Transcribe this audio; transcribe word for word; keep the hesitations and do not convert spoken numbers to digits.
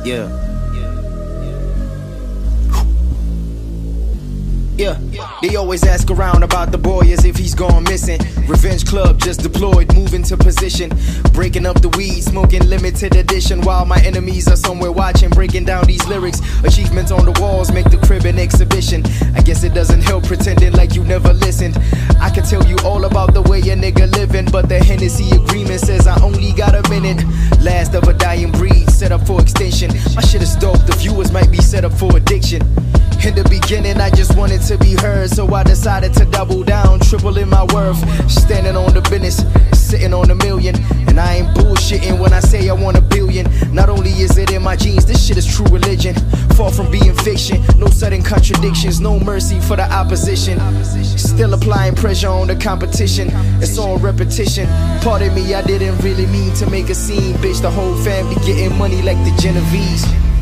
Yeah. Yeah, they always ask around about the boy as if he's gone missing. Revenge Club just deployed, moving to position. Breaking up the weed, smoking limited edition. While my enemies are somewhere watching, breaking down these lyrics. Achievements on the walls make the crib an exhibition. I guess it doesn't help pretending like you never listened. I can tell you all about the way a nigga living, but the Hennessy agreement says I only got a minute. Last of a dying breed, set up for extinction. My shit is dope, the viewers might be set up for addiction. In the beginning I just wanted to be heard, so I decided to double down, tripling my worth. Standing on the business, sitting on a million. And I ain't bullshitting when I say I want a billion. Not only is it in my genes, this shit is true religion. Far from being fiction, no sudden contradictions, no mercy for the opposition. Still applying pressure on the competition, it's on repetition. Pardon me, I didn't really mean to make a scene, bitch. The whole family getting money like the Genovese.